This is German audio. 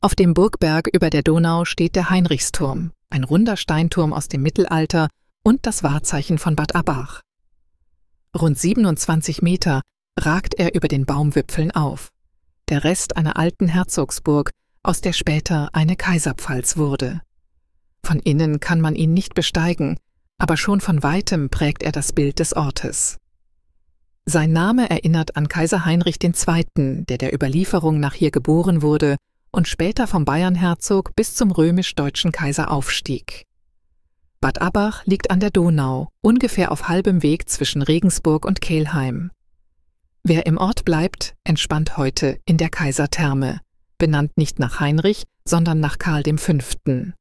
Auf dem Burgberg über der Donau steht der Heinrichsturm, ein runder Steinturm aus dem Mittelalter und das Wahrzeichen von Bad Abbach. Rund 27 Meter ragt er über den Baumwipfeln auf, der Rest einer alten Herzogsburg, aus der später eine Kaiserpfalz wurde. Von innen kann man ihn nicht besteigen, aber schon von weitem prägt er das Bild des Ortes. Sein Name erinnert an Kaiser Heinrich II., der Überlieferung nach hier geboren wurde und später vom Bayernherzog bis zum römisch-deutschen Kaiser aufstieg. Bad Abbach liegt an der Donau, ungefähr auf halbem Weg zwischen Regensburg und Kelheim. Wer im Ort bleibt, entspannt heute in der Kaisertherme, benannt nicht nach Heinrich, sondern nach Karl V.